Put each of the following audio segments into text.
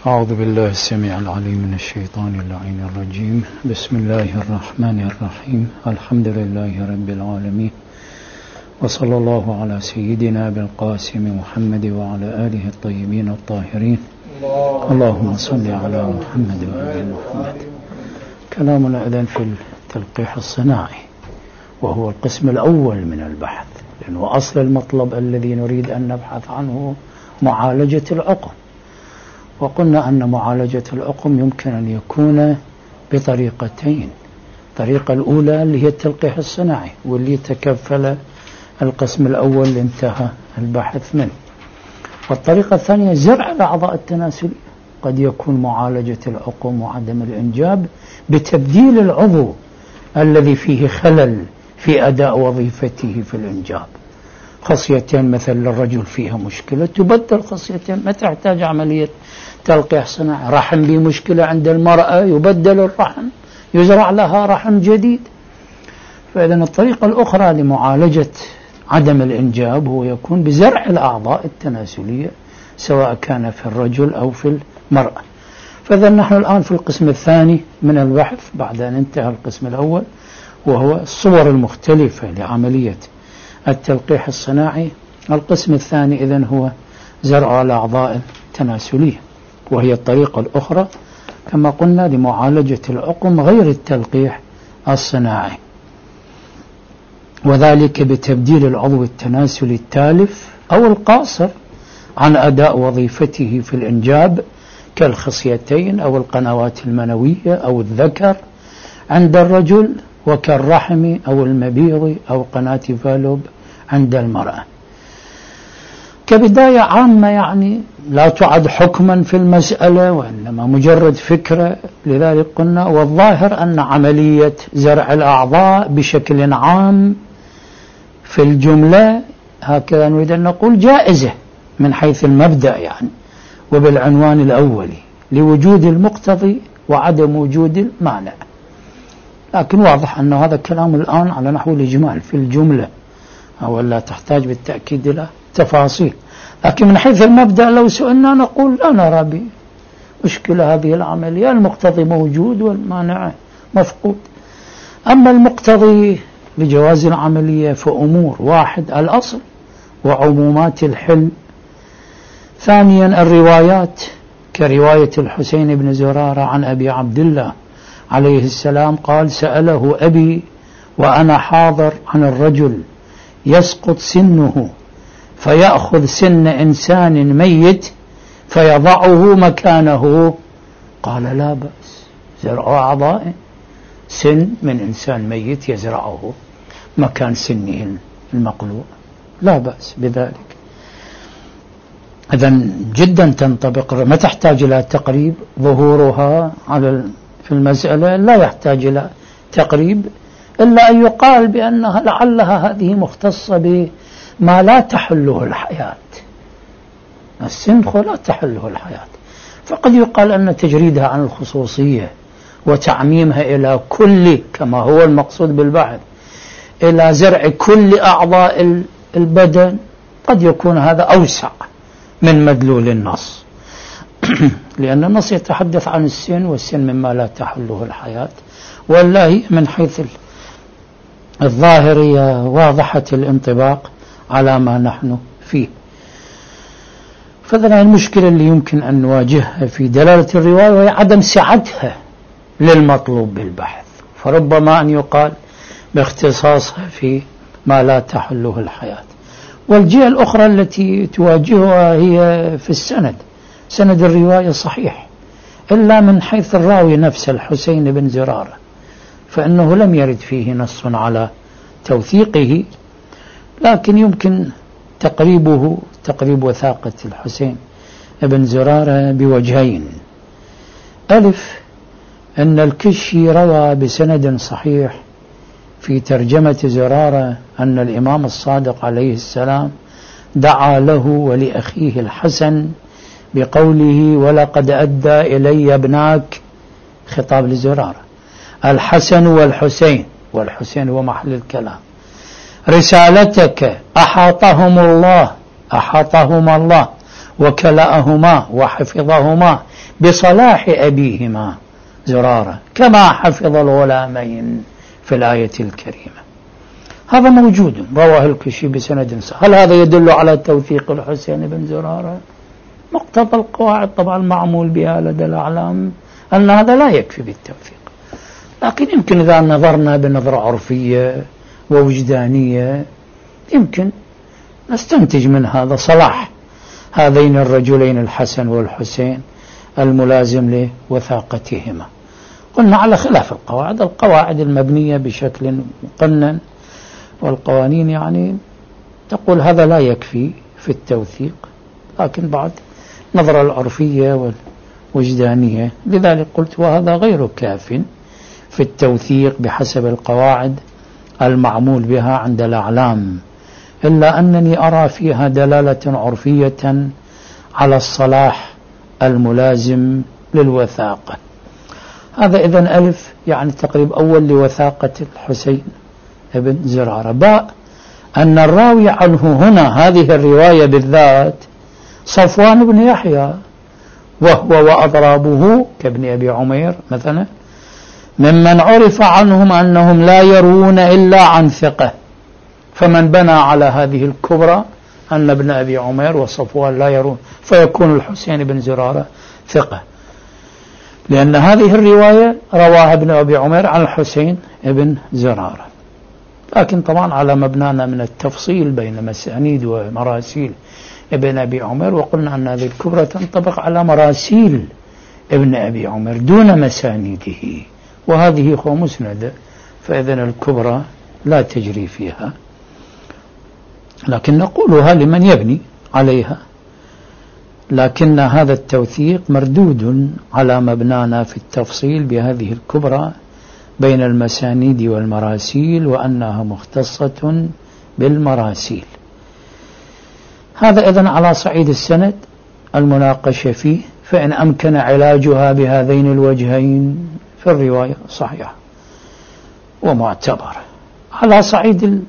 أعوذ بالله السميع العليم من الشيطان اللعين الرجيم. بسم الله الرحمن الرحيم. الحمد لله رب العالمين، وصلى الله على سيدنا بالقاسم محمد وعلى آله الطيبين الطاهرين. اللهم صل على محمد وآل محمد. كلامنا إذن في التلقيح الصناعي، وهو القسم الأول من البحث، لأنه أصل المطلب الذي نريد أن نبحث عنه معالجة العقم. وقلنا أن معالجة العقم يمكن أن يكون بطريقتين. الطريقة الأولى اللي هي التلقيح الصناعي، واللي تكفل القسم الأول اللي انتهى البحث منه. والطريقة الثانية زرع الأعضاء التناسلية. قد يكون معالجة العقم وعدم الإنجاب بتبديل العضو الذي فيه خلل في أداء وظيفته في الإنجاب. خصيتين مثل للرجل فيها مشكلة تبدل خصيتين، ما تحتاج عملية تلقيح صناعي. رحم به مشكلة عند المرأة يبدل الرحم، يزرع لها رحم جديد. فإذا الطريقة الأخرى لمعالجة عدم الإنجاب هو يكون بزرع الأعضاء التناسلية، سواء كان في الرجل أو في المرأة. فإذا نحن الآن في القسم الثاني من البحث بعد أن انتهى القسم الأول، وهو الصور المختلفة لعملية التلقيح الصناعي. القسم الثاني إذن هو زرع الأعضاء التناسلية، وهي الطريقة الأخرى كما قلنا لمعالجة العقم غير التلقيح الصناعي، وذلك بتبديل العضو التناسلي التالف أو القاصر عن أداء وظيفته في الإنجاب، كالخصيتين أو القنوات المنوية أو الذكر عند الرجل، وكالرحم أو المبيض أو قناة فالوب عند المرأة. كبداية عامة يعني لا تعد حكما في المسألة، وإنما مجرد فكرة. لذلك قلنا والظاهر أن عملية زرع الأعضاء بشكل عام في الجملة هكذا نريد أن نقول جائزة من حيث المبدأ يعني، وبالعنوان الأولي لوجود المقتضي وعدم وجود المانع. لكن واضح أن هذا الكلام الآن على نحو الإجمال في الجملة، أو لا تحتاج بالتأكيد إلى تفاصيل. لكن من حيث المبدأ لو سئلنا نقول لا نرى بمشكلة هذه العملية، المقتضي موجود والمانع مفقود. أما المقتضي لجواز العملية فأمور: واحد الأصل وعمومات الحل، ثانيا الروايات كرواية الحسين بن زرارة عن أبي عبد الله عليه السلام قال: سأله أبي وأنا حاضر عن الرجل يسقط سنه فيأخذ سن إنسان ميت فيضعه مكانه، قال: لا بأس، زرع أعضاء سن من إنسان ميت يزرعه مكان سنه المقلوع، لا بأس بذلك. إذن جدا تنطبق، ما تحتاج إلى تقريب. ظهورها على في المسألة لا يحتاج إلى تقريب، إلا أن يقال بأنها لعلها هذه مختصة بما لا تحله الحياة. السنخ لا تحله الحياة، فقد يقال أن تجريدها عن الخصوصية وتعميمها إلى كل، كما هو المقصود بالبحث، إلى زرع كل أعضاء البدن، قد يكون هذا أوسع من مدلول النص. لأن النص يتحدث عن السن، والسن مما لا تحله الحياة، والله من حيث الظاهرية واضحة الانطباق على ما نحن فيه. فذلك المشكلة اللي يمكن أن نواجهها في دلالة الرواية وهي عدم سعتها للمطلوب بالبحث، فربما أن يقال باختصاصها في ما لا تحله الحياة. والجهة الأخرى التي تواجهها هي في السند. سند الرواية صحيح إلا من حيث الراوي نفسه الحسين بن زرارة، فإنه لم يرد فيه نص على توثيقه، لكن يمكن تقريب وثاقة الحسين بن زرارة بوجهين: ألف، أن الكشي روى بسند صحيح في ترجمة زرارة أن الإمام الصادق عليه السلام دعا له ولأخيه الحسن بقوله: ولقد أدى إلي ابناك، خطاب لزرارة، الحسن والحسين هو محل الكلام، رسالتك أحاطهما الله وكلأهما وحفظهما بصلاح أبيهما زرارة كما حفظ الغلامين في الآية الكريمة. هذا موجود، رواه الكشي بسند صحيح. هل هذا يدل على توثيق الحسين بن زرارة؟ مقتضى القواعد طبعا المعمول بها لدى الأعلام أن هذا لا يكفي بالتوثيق، لكن يمكن إذا نظرنا بنظرة عرفية ووجدانية يمكن نستنتج من هذا صلاح هذين الرجلين الحسن والحسين الملازم لوثاقتهما. قلنا على خلاف القواعد المبنية بشكل مقنن، والقوانين يعني تقول هذا لا يكفي في التوثيق، لكن بعد نظرة العرفية والوجدانية لذلك قلت وهذا غير كاف في التوثيق بحسب القواعد المعمول بها عند الأعلام، إلا أنني أرى فيها دلالة عرفية على الصلاح الملازم للوثاقة. هذا إذن ألف يعني تقريب أول لوثاقة الحسين ابن زرارة. باء أن الراوي عنه هنا هذه الرواية بالذات صفوان بن يحيى، وهو وأضرابه كابن أبي عمير مثلا ممن عرف عنهم أنهم لا يروون إلا عن ثقة، فمن بنى على هذه الكبرى أن ابن أبي عمير وصفوان لا يرون فيكون الحسين بن زرارة ثقة، لأن هذه الرواية رواها ابن أبي عمير عن الحسين بن زرارة. لكن طبعا على مبنانا من التفصيل بين مسانيد ومراسيل ابن أبي عمير، وقلنا أن هذه الكبرى تنطبق على مراسيل ابن أبي عمير دون مسانيده، وهذه هو مسندة، فإذن الكبرى لا تجري فيها، لكن نقولها لمن يبني عليها. لكن هذا التوثيق مردود على مبنانا في التفصيل بهذه الكبرى بين المسانيد والمراسيل، وأنها مختصة بالمراسيل. هذا إذن على صعيد السند المناقشة فيه، فإن أمكن علاجها بهذين الوجهين في الرواية صحيحة ومعتبرة. على صعيد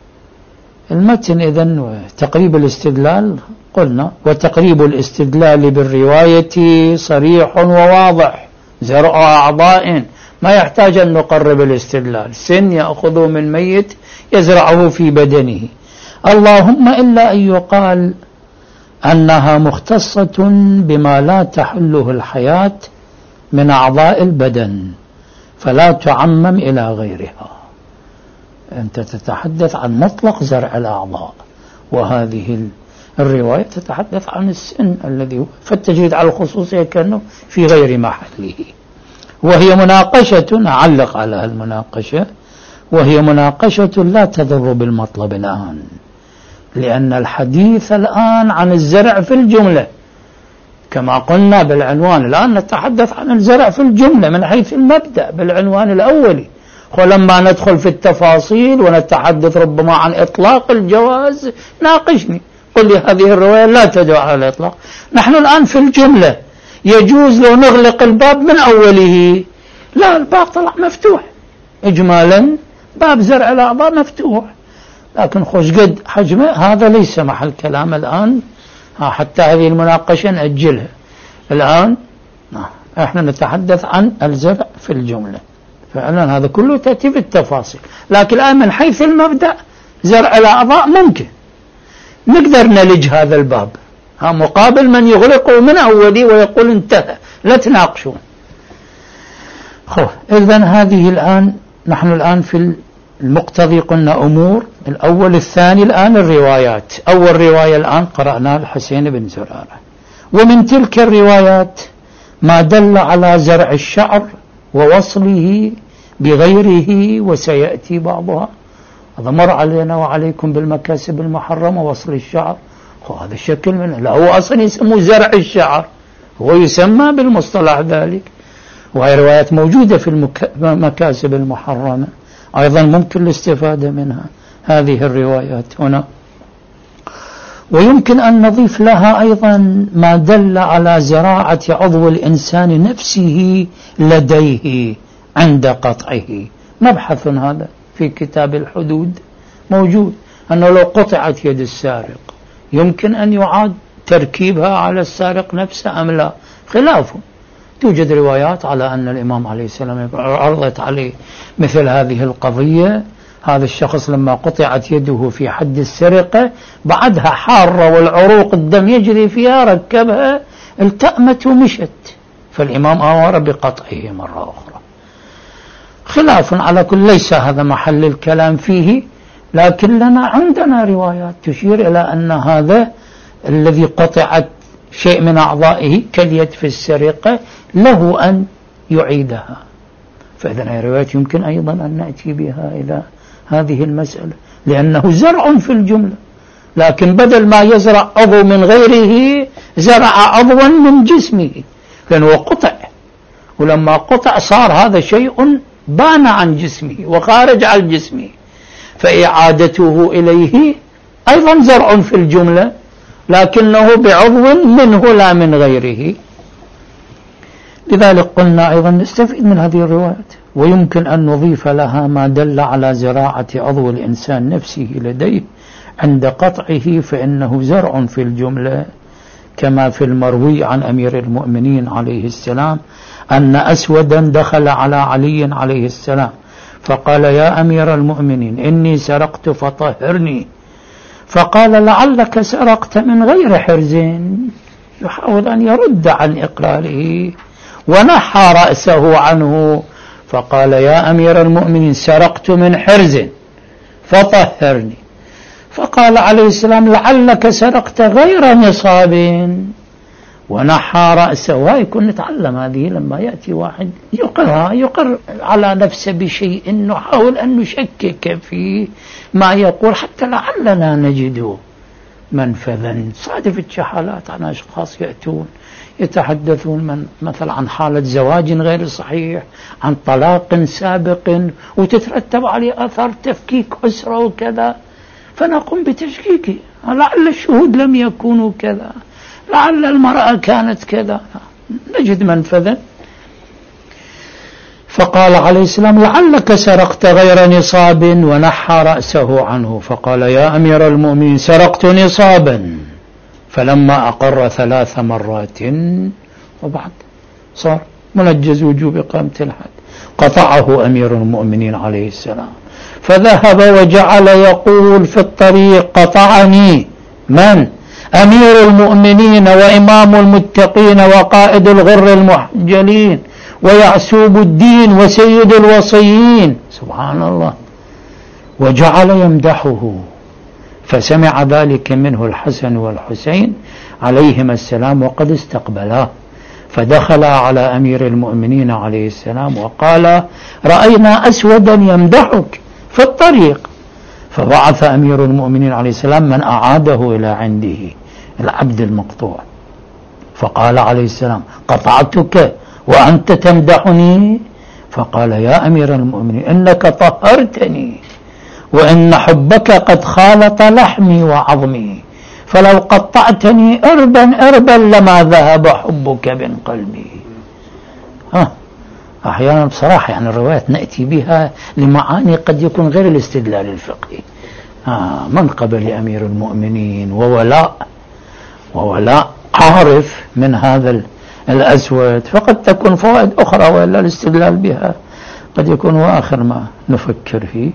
المتن إذن وتقريب الاستدلال قلنا وتقريب الاستدلال بالرواية صريح وواضح، زرع أعضاء ما يحتاج أن نقرب الاستدلال، سن يأخذ من ميت يزرعه في بدنه، اللهم إلا أن يقال أنها مختصة بما لا تحله الحياة من أعضاء البدن فلا تعمم إلى غيرها. أنت تتحدث عن مطلق زرع الأعضاء، وهذه الرواية تتحدث عن السن الذي هو فالتجريد على الخصوصية كأنه في غير محله. وهي مناقشة، أعلق على المناقشة، وهي مناقشة لا تضر بالمطلب الآن، لأن الحديث الآن عن الزرع في الجملة كما قلنا بالعنوان. الآن نتحدث عن الزرع في الجملة من حيث المبدأ بالعنوان الأولي، ولما ندخل في التفاصيل ونتحدث ربما عن إطلاق الجواز ناقشني، قل لي هذه الرواية لا تدعو على الإطلاق. نحن الآن في الجملة، يجوز لو نغلق الباب من أوله، لا الباب طلع مفتوح إجمالا، باب زرع الأعضاء مفتوح، لكن خوش قد حجمه هذا ليس محل كلام الآن، حتى هذه المناقشة نأجلها الآن. احنا نتحدث عن الزرع في الجملة، فعلا هذا كله تأتي في التفاصيل، لكن الآن من حيث المبدأ زرع الأعضاء ممكن نقدر نلج هذا الباب، مقابل من يغلقه من أوله ويقول انتهى لا تناقشون. إذن هذه الآن نحن الآن في المقتضي قلنا أمور الأول الثاني، الآن الروايات. أول رواية الآن قرأنا الحسين بن زرارة، ومن تلك الروايات ما دل على زرع الشعر ووصله بغيره، وسيأتي بعضها، هذا مر علينا وعليكم بالمكاسب المحرمة وصل الشعر، هذا الشكل منه، لا هو أصلا يسمى زرع الشعر، هو يسمى بالمصطلح ذلك، وهي روايات موجودة في المكاسب المحرمة أيضا ممكن الاستفادة منها هذه الروايات هنا. ويمكن أن نضيف لها أيضا ما دل على زراعة عضو الإنسان نفسه لديه عند قطعه، مبحث هذا في كتاب الحدود موجود، أنه لو قطعت يد السارق يمكن أن يعاد تركيبها على السارق نفسه أم لا؟ خلاف. توجد روايات على أن الإمام عليه السلام عرضت عليه مثل هذه القضية، هذا الشخص لما قطعت يده في حد السرقة بعدها حارة والعروق الدم يجري فيها، ركبها التأمت ومشت، فالإمام أمر بقطعه مرة أخرى. خلاف على كل، ليس هذا محل الكلام فيه، لكن عندنا روايات تشير إلى أن هذا الذي قطعت شيء من أعضائه كاليد في السرقة له أن يعيدها. فإذن هذه الروايات يمكن أيضا أن نأتي بها إلى هذه المسألة، لأنه زرع في الجملة، لكن بدل ما يزرع عضو من غيره زرع عضوا من جسمه، لأنه قطع، ولما قطع صار هذا شيء بان عن جسمه وخارج عن جسمه، فإعادته إليه أيضا زرع في الجملة، لكنه بعضو منه لا من غيره. لذلك قلنا أيضا نستفيد من هذه الروايات، ويمكن أن نضيف لها ما دل على زراعة عضو الإنسان نفسه لديه عند قطعه، فإنه زرع في الجملة، كما في المروي عن أمير المؤمنين عليه السلام أن أسودا دخل على علي عليه السلام فقال: يا أمير المؤمنين إني سرقت فطهرني. فقال: لعلك سرقت من غير حرز، يحاول أن يرد عن إقراره، ونحى رأسه عنه فقال: يا أمير المؤمنين سرقت من حرز فطهرني. فقال عليه السلام: لعلك سرقت غير نصاب، ونحى رأسه. ويكون نتعلم هذه لما يأتي واحد يقر على نفسه بشيء، نحاول أن نشكك في ما يقول حتى لعلنا نجد منفذا. صادفت شحالات عن أشخاص يأتون يتحدثون مثلا عن حالة زواج غير صحيح، عن طلاق سابق، وتترتب عليه أثر تفكيك أسرة وكذا، فنقوم بتشكيكه، لعل الشهود لم يكونوا كذا، لعل المرأة كانت كذا، نجد منفذا. فقال عليه السلام: لعلك سرقت غير نصاب، ونحى رأسه عنه فقال: يا أمير المؤمنين سرقت نصابا. فلما أقر 3 مرات وبعد صار منجز وجوب إقامة الحد، قطعه أمير المؤمنين عليه السلام، فذهب وجعل يقول في الطريق: قطعني من؟ أمير المؤمنين وإمام المتقين وقائد الغر المحجلين ويعسوب الدين وسيد الوصيين، سبحان الله. وجعل يمدحه، فسمع ذلك منه الحسن والحسين عليهما السلام وقد استقبلاه، فدخل على أمير المؤمنين عليه السلام وقال: رأينا أسودا يمدحك في الطريق. فبعث أمير المؤمنين عليه السلام من أعاده إلى عنده، العبد المقطوع، فقال عليه السلام: قطعتك وأنت تمدحني؟ فقال: يا أمير المؤمنين إنك طهرتني، وإن حبك قد خالط لحمي وعظمي، فلو قطعتني أربا لما ذهب حبك من قلبي. أحيانا بصراحة يعني الروايات نأتي بها لمعاني قد يكون غير الاستدلال الفقهي، منقبة لأمير المؤمنين وولاء عارف من هذا الأسود، فقد تكون فوائد أخرى، وإلا الاستدلال بها قد يكون آخر ما نفكر فيه.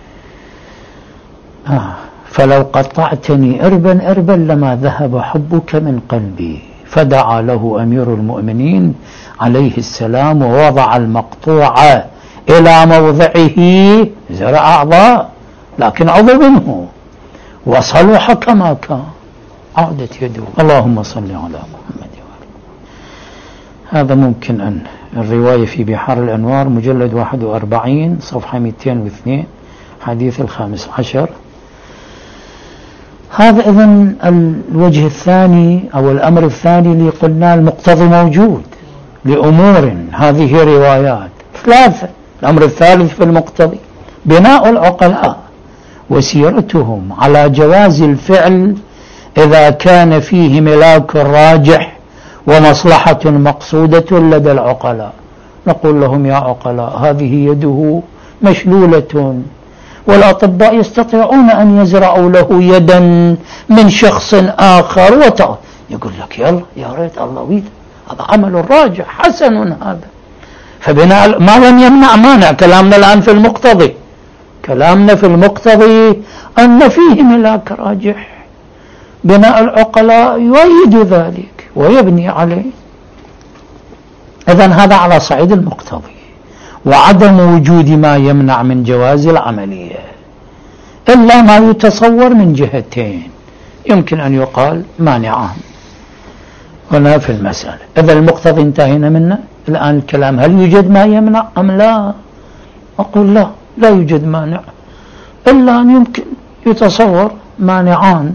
فلو قطعتني أربا لما ذهب حبك من قلبي. فدعا له أمير المؤمنين عليه السلام ووضع المقطوع إلى موضعه، زرع أعضاء لكن عضو منه، وصلح كما كان، عادت يده. اللهم صل على محمد. هذا ممكن أن الرواية في بحار الأنوار مجلد 41 صفحة 202 حديث 15. هذا إذن الوجه الثاني أو الأمر الثاني اللي قلنا المقتضي موجود لأمور، هذه روايات 3. الأمر الثالث في المقتضي بناء العقلاء وسيرتهم على جواز الفعل إذا كان فيه ملاك راجح ومصلحة مقصودة لدى العقلاء. نقول لهم: يا عقلاء، هذه يده مشلولة، والأطباء يستطيعون أن يزرعوا له يدا من شخص آخر يقول لك يلا يا ريت الله ويد، هذا عمل راجح حسن هذا. فبناء ما لم يمنع مانع. كلامنا الآن في المقتضي، كلامنا في المقتضي أن فيه ملاك راجح، بناء العقلاء يؤيد ذلك ويبني عليه. إذن هذا على صعيد المقتضي. وعدم وجود ما يمنع من جواز العملية إلا ما يتصور من جهتين يمكن أن يقال مانعان هنا في المسألة. إذا المقتضي انتهينا منه. الآن الكلام هل يوجد ما يمنع أم لا؟ أقول لا يوجد مانع، إلا أن يمكن يتصور مانعان.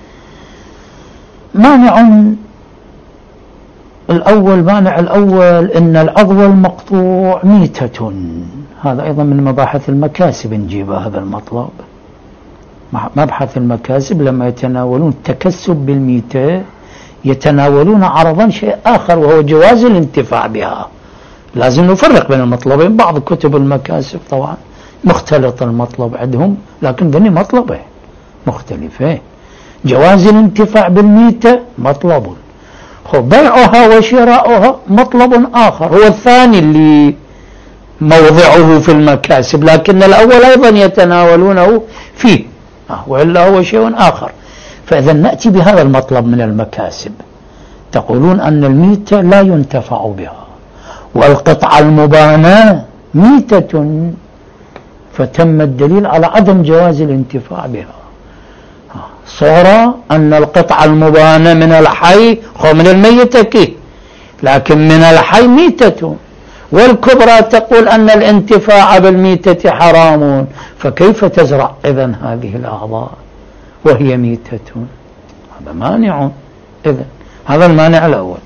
مانع الأول إن العضو المقطوع ميتة. هذا أيضا من مباحث المكاسب نجيب هذا المطلب. مبحث المكاسب لما يتناولون التكسب بالميتة يتناولون عرضا شيء آخر وهو جواز الانتفاع بها. لازم نفرق بين المطلبين. بعض كتب المكاسب طبعا مختلط المطلب عندهم، لكن ذني مطلبين مختلفين. جواز الانتفاع بالميتة مطلب، بيعها وشراؤها مطلب آخر هو الثاني اللي موضعه في المكاسب، لكن الأول أيضا يتناولونه فيه وإلا هو شيء آخر. فإذا نأتي بهذا المطلب من المكاسب. تقولون أن الميتة لا ينتفع بها والقطعة المبانة ميتة، فتم الدليل على عدم جواز الانتفاع بها. صورة أن القطعة المبانة من الحي من الميتة كي، لكن من الحي ميتة. والكبرى تقول أن الانتفاع بالميتة حرام، فكيف تزرع إذن هذه الأعضاء وهي ميتة؟ هذا مانع. إذن هذا المانع الأول.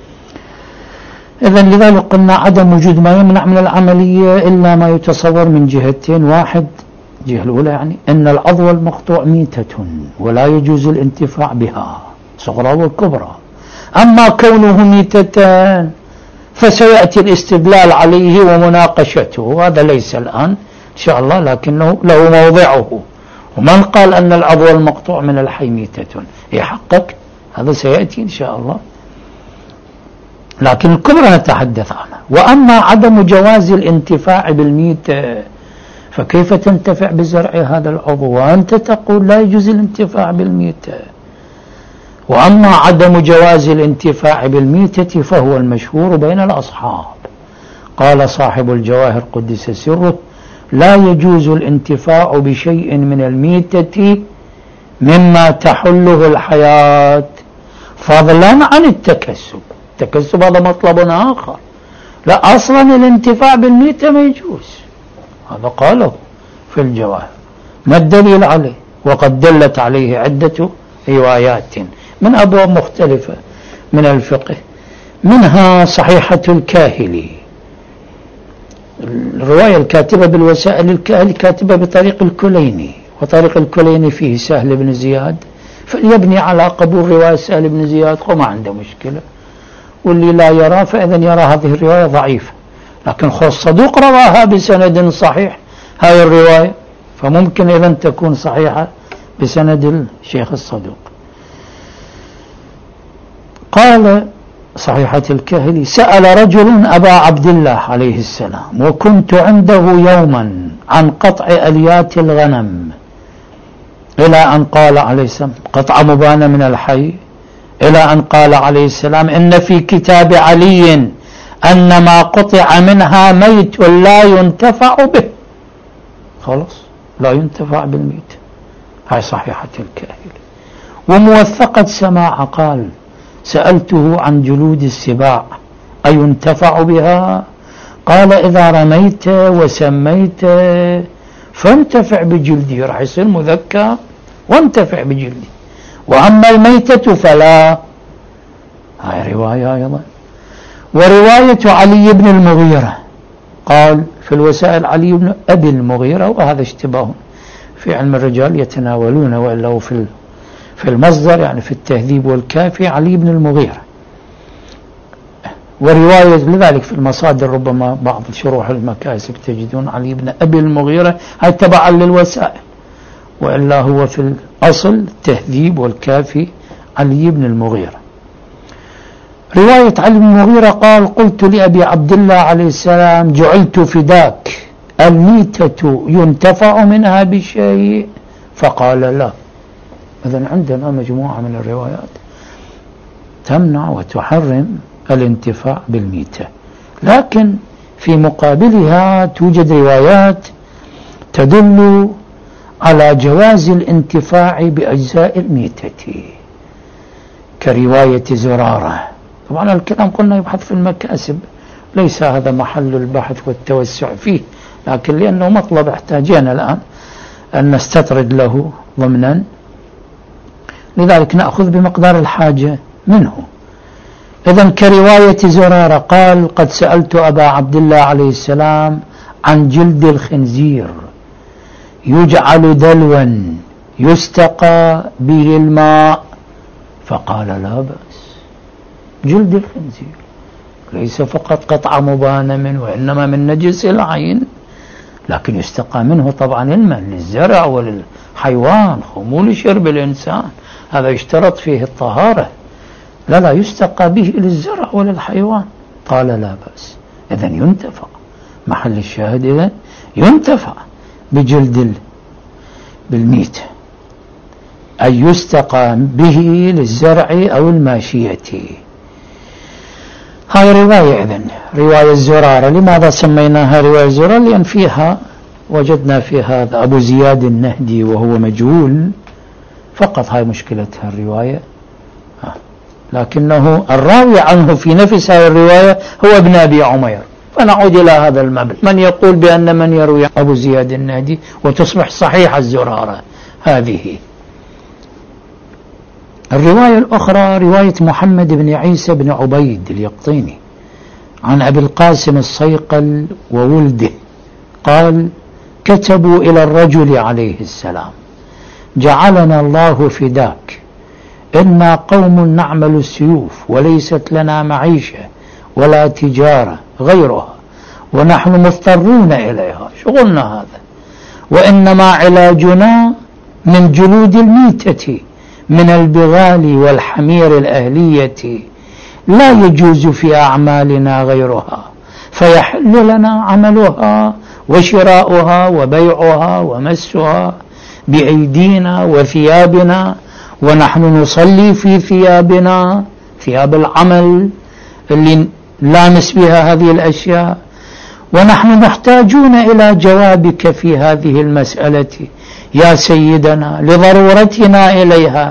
إذن لذلك قلنا عدم وجود ما يمنع من العملية إلا ما يتصور من جهتين. واحد، الجهة الأولى يعني أن العضو المقطوع ميتة ولا يجوز الانتفاع بها، صغرى والكبرى. أما كونه ميتة فسيأتي الاستدلال عليه ومناقشته، هذا ليس الآن إن شاء الله، لكنه له موضعه. ومن قال أن العضو المقطوع من الحي ميتة يحقق، هذا سيأتي إن شاء الله، لكن الكبرى نتحدث عنها. وأما عدم جواز الانتفاع بالميتة فكيف تنتفع بزرع هذا العضو وأنت تقول لا يجوز الانتفاع بالميتة؟ وأما عدم جواز الانتفاع بالميتة فهو المشهور بين الأصحاب. قال صاحب الجواهر قدس سره: لا يجوز الانتفاع بشيء من الميتة مما تحله الحياة فضلا عن التكسب. التكسب هذا مطلب آخر، لا أصلا الانتفاع بالميتة ما يجوز. هذا قاله في الجواهر. ما الدليل عليه؟ وقد دلت عليه عدة روايات من أبواب مختلفة من الفقه، منها صحيحة الكاهلي، الرواية الكاتبة بالوسائل الكاهلي كاتبة بطريق الكليني، وطريق الكليني فيه سهل بن زياد، فليبني على قبول رواية سهل بن زياد وما عنده مشكلة. واللي لا يرى فإذا يرى هذه الرواية ضعيفة، لكن خص صدوق رواها بسند صحيح هاي الرواية، فممكن إذا تكون صحيحة بسند الشيخ الصدوق. قال صحيحة الكاهلي: سأل رجل أبا عبد الله عليه السلام وكنت عنده يوما عن قطع أليات الغنم، إلى أن قال عليه السلام قطع مبانة من الحي، إلى أن قال عليه السلام: إن في كتاب علي أن ما قطع منها ميت لا ينتفع به. خلاص لا ينتفع بالميت. هاي صحيحة الكاهلي. وموثقة سماع قال: سألته عن جلود السباع أينتفع بها؟ قال: إذا رميت وسميت فانتفع بجلدي، راح يصير مذكر وانتفع بجلدي، وأما الميتة فلا. هاي رواية أيضا. ورواية علي بن المغيرة قال في الوسائل علي بن أبي المغيرة، وهذا اشتباه في علم الرجال يتناولون، وإلا هو في المصدر يعني في التهذيب والكافي علي بن المغيرة. ورواية لذلك في المصادر ربما بعض شروح المكاسب تجدون علي بن أبي المغيرة، هاي تبعا للوسائل، وإلا هو في الأصل التهذيب والكافي علي بن المغيرة. رواية علي بن المغيرة قال: قلت لأبي عبد الله عليه السلام: جعلت فداك، الميتة ينتفع منها بشيء؟ فقال: لا. إذن عندنا مجموعة من الروايات تمنع وتحرم الانتفاع بالميتة، لكن في مقابلها توجد روايات تدل على جواز الانتفاع بأجزاء الميتة، كرواية زرارة. طبعا الكلام قلنا يبحث في المكاسب، ليس هذا محل البحث والتوسع فيه، لكن لأنه مطلب احتاجنا الآن أن نستطرد له ضمنا، لذلك نأخذ بمقدار الحاجة منه. إذن كرواية زرارة قال: قد سألت أبا عبد الله عليه السلام عن جلد الخنزير يجعل دلوا يستقى به الماء، فقال: لا بأس. جلد الخنزير ليس فقط قطعة مبانة منه، وإنما من نجس العين، لكن يستقى منه طبعا الماء للزرع وللحيوان، مو لشرب الإنسان، هذا يشترط فيه الطهارة. لا يستقى به للزرع وللحيوان. قال: لا بأس. إذن ينتفع، محل الشاهد إذن ينتفع بجلد بالميت، أي يستقى به للزرع أو الماشية. هاي رواية. إذن رواية الزرارة، لماذا سميناها رواية الزرارة؟ لأن فيها وجدنا في هذا أبو زياد النهدي وهو مجهول فقط، هاي مشكلتها الرواية، لكنه الراوي عنه في نفس هذه الرواية هو ابن أبي عمير. فنعود إلى هذا المبنى، من يقول بأن من يروي أبو زياد النهدي وتصبح صحيح الزرارة هذه. الرواية الأخرى رواية محمد بن عيسى بن عبيد اليقطيني عن أبي القاسم الصيقل وولده قال: كتبوا إلى الرجل عليه السلام: جعلنا الله فداك، إنا قوم نعمل السيوف وليست لنا معيشة ولا تجارة غيرها، ونحن مضطرون إليها، شغلنا هذا، وإنما علاجنا من جلود الميتة من البغال والحمير الأهلية، لا يجوز في أعمالنا غيرها، فيحل لنا عملها وشراؤها وبيعها ومسها بأيدينا وثيابنا، ونحن نصلي في ثيابنا، ثياب العمل اللي لامس بها هذه الأشياء، ونحن محتاجون إلى جوابك في هذه المسألة يا سيدنا لضرورتنا إليها.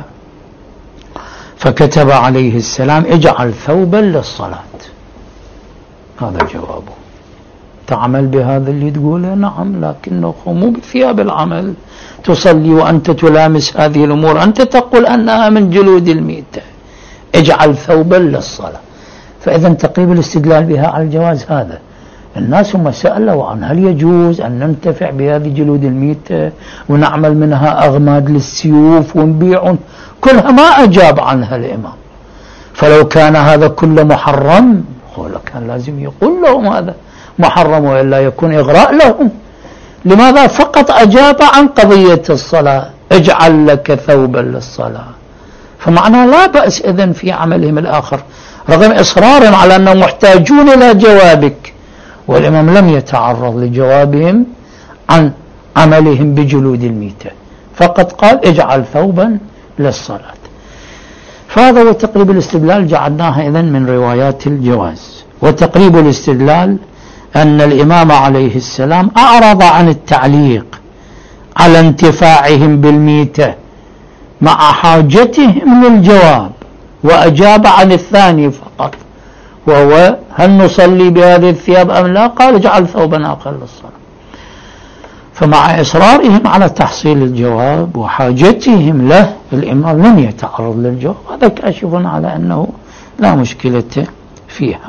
فكتب عليه السلام: اجعل ثوبا للصلاة. هذا جوابه. تعمل بهذا اللي تقوله؟ نعم، لكنه مو بثياب العمل تصلي وأنت تلامس هذه الأمور، أنت تقول أنها من جلود الميتة، اجعل ثوبا للصلاة. فإذا تقريب الاستدلال بها على الجواز هذا. الناس هم سألوا عن هل يجوز أن ننتفع بهذه جلود الميتة ونعمل منها أغماد للسيوف ونبيع، كلها ما أجاب عنها الإمام. فلو كان هذا كله محرم كان لازم يقول لهم هذا محرم، وإلا يكون إغراء لهم. لماذا فقط أجاب عن قضية الصلاة؟ اجعل لك ثوبا للصلاة. فمعنى لا بأس إذن في عملهم الآخر، رغم إصرارهم على أنهم محتاجون إلى جوابك، والإمام لم يتعرض لجوابهم عن عملهم بجلود الميتة، فقط قال اجعل ثوبا للصلاة. فهذا هو تقريب الاستدلال، جعلناها إذن من روايات الجواز. وتقريب الاستدلال أن الإمام عليه السلام أعرض عن التعليق على انتفاعهم بالميتة مع حاجتهم للجواب، وأجاب عن الثاني فقط، وهو هل نصلي بهذه الثياب أم لا؟ قال اجعل ثوبا آخر للصلاة. فمع إصرارهم على تحصيل الجواب وحاجتهم له، الإمام لم يتعرض للجواب. هذا كاشف على أنه لا مشكلة فيها.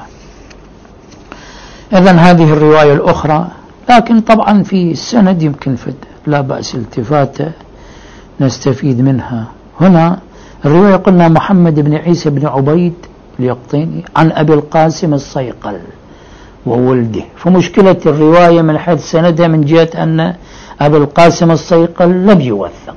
إذن هذه الرواية الأخرى، لكن طبعا في السند يمكن لا بأس التفاتة نستفيد منها. هنا الرواية قلنا محمد بن عيسى بن عبيد اليقطيني عن أبي القاسم الصيقل وولده. فمشكلة الرواية من حيث سندها من جهة أن أبي القاسم الصيقل لم يوثق،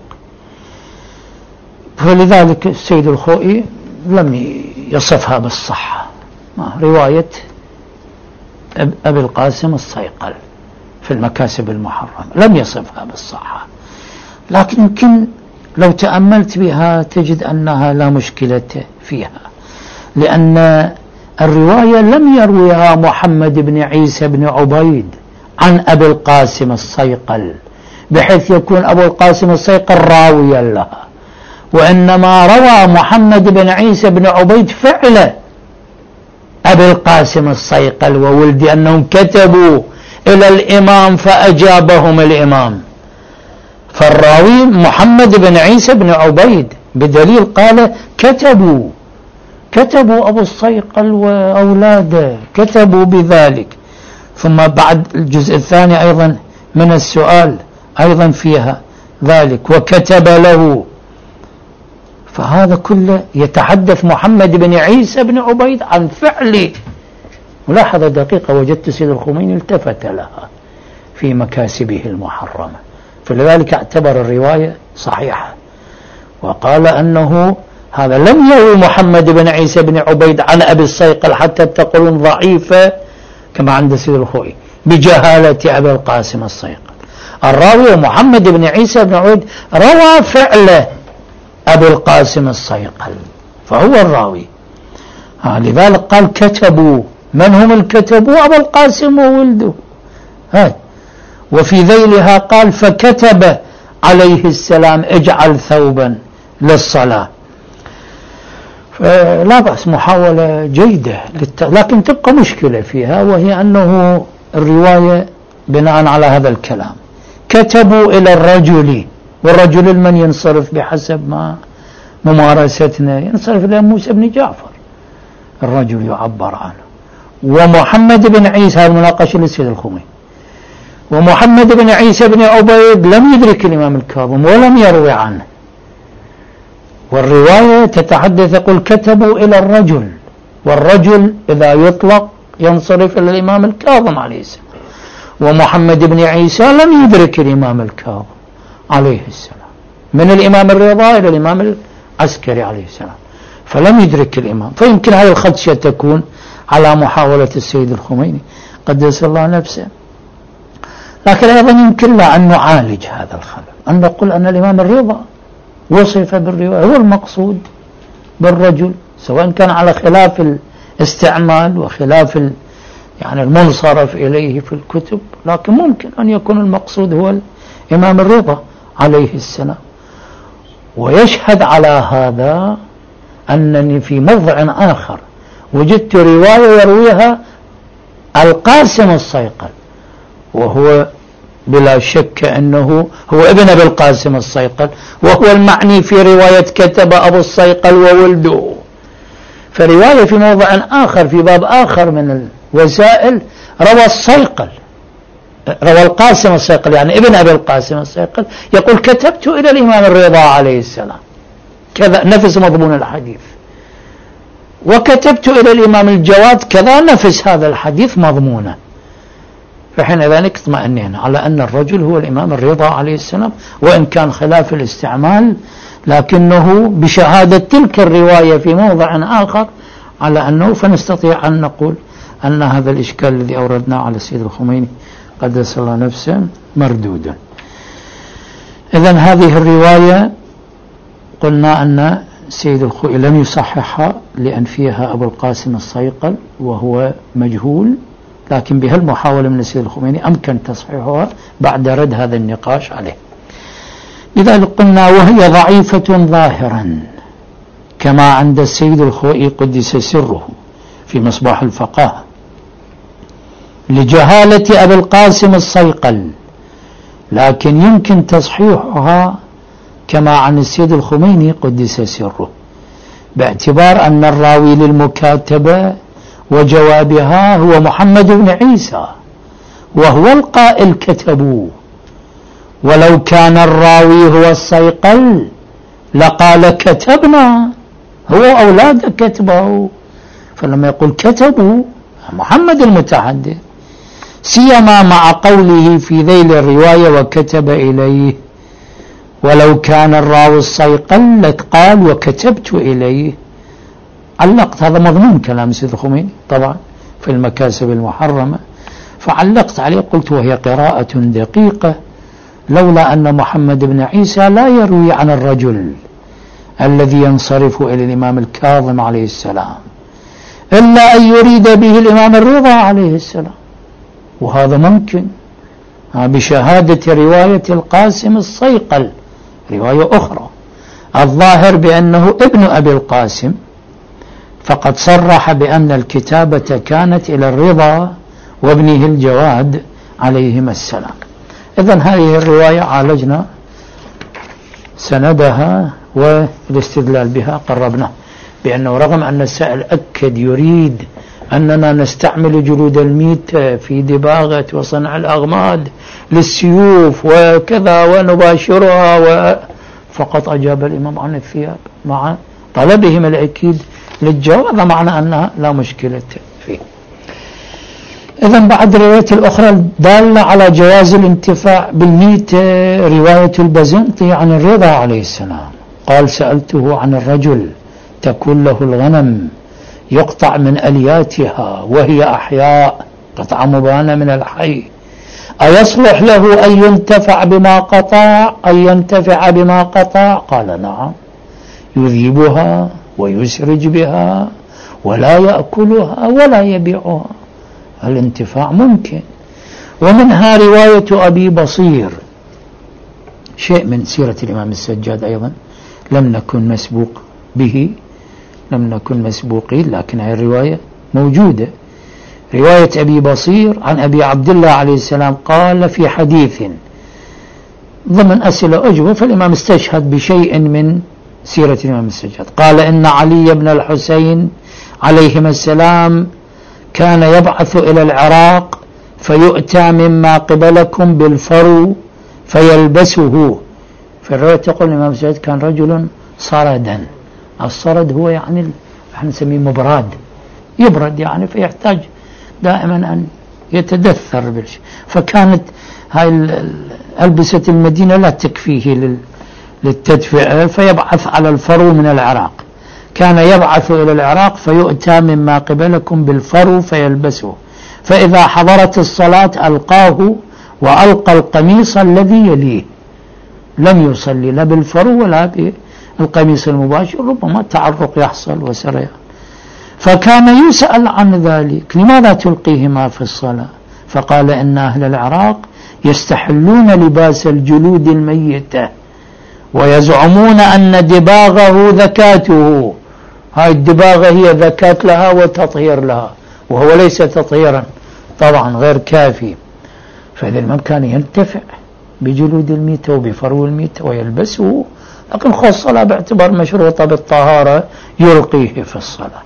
فلذلك السيد الخوئي لم يصفها بالصحة. رواية أبي القاسم الصيقل في المكاسب المحرمة لم يصفها بالصحة، لكن يمكن لو تأملت بها تجد أنها لا مشكلة فيها، لأن الرواية لم يرويها محمد بن عيسى بن عبيد عن أبي القاسم الصيقل بحيث يكون أبو القاسم الصيقل راويا لها، وإنما روى محمد بن عيسى بن عبيد فعل أبي القاسم الصيقل وولدي أنهم كتبوا إلى الإمام فأجابهم الإمام، فالراوي محمد بن عيسى بن عبيد بدليل قال كتبوا أبو الصيقل وأولاده كتبوا بذلك. ثم بعد الجزء الثاني أيضا من السؤال أيضا فيها ذلك وكتب له، فهذا كله يتحدث محمد بن عيسى بن عبيد عن فعل. ملاحظة دقيقة وجدت سيد الخميني التفت لها في مكاسبه المحرمة، فلذلك اعتبر الرواية صحيحة وقال أنه هذا لم يروي محمد بن عيسى بن عبيد عن أبي الصيقل حتى تقولون ضعيفة كما عند سيد الخوئي بجهالة أبي القاسم الصيقل. الراوي محمد بن عيسى بن عبيد روى فعل أبي القاسم الصيقل فهو الراوي، لذلك قال كتبوا. من هم الكتبوا؟ أبو القاسم وولده. وفي ذيلها قال فكتب عليه السلام اجعل ثوبا للصلاة. لا بأس، محاولة جيدة، لكن تبقى مشكلة فيها، وهي أنه الرواية بناء على هذا الكلام كتبوا إلى الرجل، والرجل من ينصرف بحسب ما ممارستنا ينصرف إلى موسى بن جعفر، الرجل يعبر عنه. ومحمد بن عيسى، هذا مناقشة للسيد الخميني، ومحمد بن عيسى بن عبيد لم يدرك الإمام الكاظم ولم يروي عنه، والرواية تتحدث يقول كتبوا إلى الرجل، والرجل إذا يطلق ينصرف إلى الإمام الكاظم عليه السلام، ومحمد بن عيسى لم يدرك الإمام الكاظم عليه السلام من الإمام الرضا إلى الإمام العسكري عليه السلام، فلم يدرك الإمام. فيمكن هذه الخدشة تكون على محاولة السيد الخميني قدس الله نفسه، لكن أيضا يمكن لا أن نعالج هذا الخلل، أن نقول أن الإمام الرضا وصف بالرواية هو المقصود بالرجل، سواء كان على خلاف الاستعمال وخلاف يعني المنصرف إليه في الكتب، لكن ممكن أن يكون المقصود هو الإمام الرضا عليه السلام. ويشهد على هذا أنني في موضع آخر وجدت رواية يرويها القاسم الصيقل، وهو بلا شك أنه هو ابن أبي القاسم الصيقل، وهو المعني في رواية كتب أبو الصيقل وولده. فرواية في موضع آخر في باب آخر من الوسائل روى الصيقل، روى القاسم الصيقل يعني ابن أبي القاسم الصيقل يقول كتبت إلى الإمام الرضا عليه السلام كذا، نفس مضمون الحديث، وكتبت إلى الإمام الجواد كذا، نفس هذا الحديث مضمونه. فحينئذ اطمأنينا على أن الرجل هو الإمام الرضا عليه السلام، وإن كان خلاف الاستعمال، لكنه بشهادة تلك الرواية في موضع آخر على أنه، فنستطيع أن نقول أن هذا الإشكال الذي أوردناه على السيد الخميني قدس الله نفسه مردود. إذن هذه الرواية قلنا أن السيد الخوئي لم يصححها لأن فيها أبو القاسم الصيقل وهو مجهول، لكن بهالمحاولة من السيد الخميني أمكن تصحيحها بعد رد هذا النقاش عليه. لذلك قلنا وهي ضعيفة ظاهرا كما عند السيد الخوئي قدس سره في مصباح الفقاهة لجهالة أبي القاسم الصيقل، لكن يمكن تصحيحها كما عن السيد الخميني قدس سره باعتبار أن الراوي للمكاتبة وجوابها هو محمد بن عيسى، وهو القائل كتبوا، ولو كان الراوي هو الصيقل لقال كتبنا، هو أولاد كتبه، فلما يقول كتبوا محمد المتحدث، سيما مع قوله في ذيل الرواية وكتب إليه، ولو كان الراوي الصيقل لقال وكتبت إليه، علقت، هذا مضمون كلام سيد الخميني طبعا في المكاسب المحرمة، فعلقت عليه قلت وهي قراءة دقيقة، لولا أن محمد بن عيسى لا يروي عن الرجل الذي ينصرف إلى الإمام الكاظم عليه السلام إلا أن يريد به الإمام الرضا عليه السلام، وهذا ممكن بشهادة رواية القاسم الصيقل رواية أخرى الظاهر بأنه ابن أبي القاسم، فقد صرح بأن الكتابة كانت إلى الرضا وابنه الجواد عليهما السلام. إذن هذه الرواية عالجنا سندها والاستدلال بها قربنا بأنه رغم أن السائل أكد يريد أننا نستعمل جلود الميتة في دباغة وصنع الأغماد للسيوف وكذا ونباشرها فقط أجاب الإمام عن الثياب مع طلبهم الأكيد للجواب، هذا معنى أنها لا مشكلة فيه. إذن بعد الرواية الأخرى الدالة على جواز الانتفاع بالميتة رواية البزنطي عن الرضا عليه السلام قال سألته عن الرجل تكون له الغنم يقطع من ألياتها وهي أحياء، قطعة مبانة من الحي، أيصلح له أن ينتفع بما قطع؟ قال نعم، يذيبها ويسرج بها ولا يأكلها ولا يبيعها، الانتفاع ممكن. ومنها رواية أبي بصير، شيء من سيرة الإمام السجاد أيضا لم نكن مسبوقين، لكن هذه الرواية موجودة، رواية أبي بصير عن أبي عبد الله عليه السلام قال في حديث ضمن أسئلة أجوبة، فالإمام استشهد بشيء من سيرة الإمام السجاد، قال إن علي بن الحسين عليهما السلام كان يبعث إلى العراق فيؤتى مما قبلكم بالفرو فيلبسه. في الرواية تقول الإمام السجاد كان رجل صردا، الصرد هو يعني نحن نسميه مبراد، يبرد يعني فيحتاج دائما أن يتدثر بالشيء، فكانت هاي ألبسة المدينة لا تكفيه للتدفئة فيبعث على الفرو من العراق، كان يبعث إلى العراق فيؤتى مما قبلكم بالفرو فيلبسه، فإذا حضرت الصلاة ألقاه وألقى القميص الذي يليه، لم يصلي لا بالفرو ولا بالقميص المباشر، ربما تعرق يحصل وسريع، فكان يسأل عن ذلك لماذا تلقيهما في الصلاة؟ فقال إن أهل العراق يستحلون لباس الجلود الميتة ويزعمون أن دباغه ذكاته، هاي الدباغة هي ذكاة لها وتطهير لها، وهو ليس تطهيرا طبعا غير كافي، فإذا الإمام كان ينتفع بجلود الميتة وبفرو الميتة ويلبسه، لكن خص الصلاة باعتبار مشروطة بالطهارة يلقيه في الصلاة،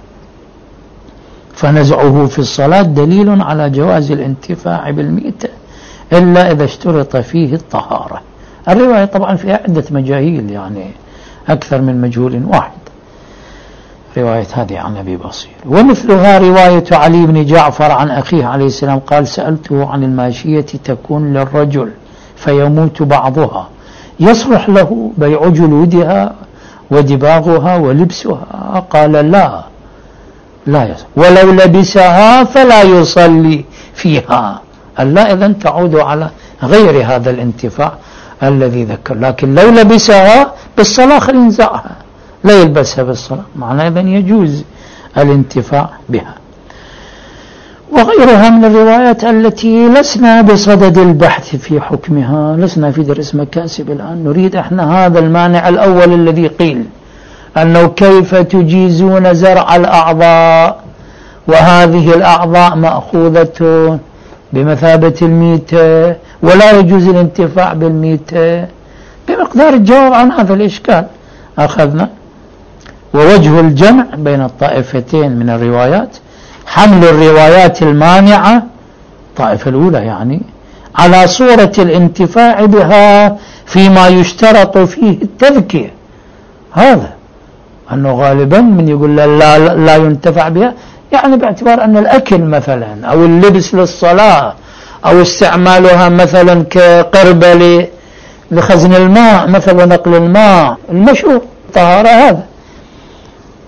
فنزعه في الصلاة دليل على جواز الانتفاع بالميتة إلا إذا اشترط فيه الطهارة. الرواية طبعا فيها عدة مجاهيل، يعني أكثر من مجهول واحد، رواية هذه عن أبي بصير. ومثلها رواية علي بن جعفر عن أخيه عليه السلام قال سألته عن الماشية تكون للرجل فيموت بعضها يصلح له بيع جلودها ودباغها ولبسها؟ قال لا يصلح، ولو لبسها فلا يصلي فيها، ألا إذن تعود على غير هذا الانتفاع الذي ذكر، لكن لو لبسها بالصلاة ينزعها لا يلبسها بالصلاة، معنى إذن يجوز الانتفاع بها. وغيرها من الروايات التي لسنا بصدد البحث في حكمها، لسنا في درس مكاسب الآن، نريد احنا هذا المانع الأول الذي قيل أنه كيف تجيزون زرع الأعضاء وهذه الأعضاء مأخوذة بمثابة الميتة ولا يجوز الانتفاع بالميتة، بمقدار الجواب عن هذا الإشكال أخذنا. ووجه الجمع بين الطائفتين من الروايات حمل الروايات المانعة الطائفة الأولى يعني على صورة الانتفاع بها فيما يشترط فيه التذكية، هذا أنه غالبا من يقول لا ينتفع بها يعني باعتبار أن الأكل مثلا أو اللبس للصلاة أو استعمالها مثلا كقربة لخزن الماء مثلا نقل الماء المشروع طهارة، هذا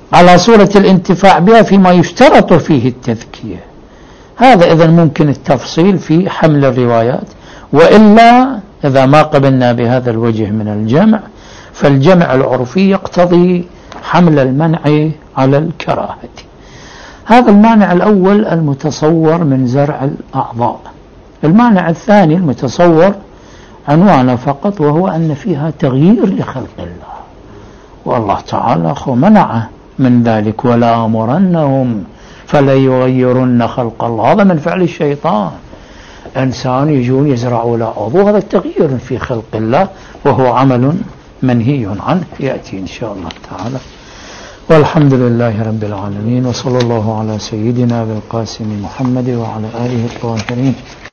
على صورة الانتفاع بها فيما يشترط فيه التذكية. هذا إذن ممكن التفصيل في حمل الروايات، وإلا إذا ما قبلنا بهذا الوجه من الجمع فالجمع العرفي يقتضي حمل المنع على الكراهة. هذا المانع الأول المتصور من زرع الأعضاء. المانع الثاني المتصور عنوانه فقط، وهو أن فيها تغيير لخلق الله، والله تعالى منعه من ذلك: ولا أمرنهم فليغيرن خلق الله. هذا من فعل الشيطان، إنسان يجون يزرعوا له عضو، هذا تغيير في خلق الله وهو عمل منهي عنه، يأتي إن شاء الله تعالى. والحمد لله رب العالمين، وصلى الله على سيدنا بالقاسم محمد وعلى آله الطاهرين.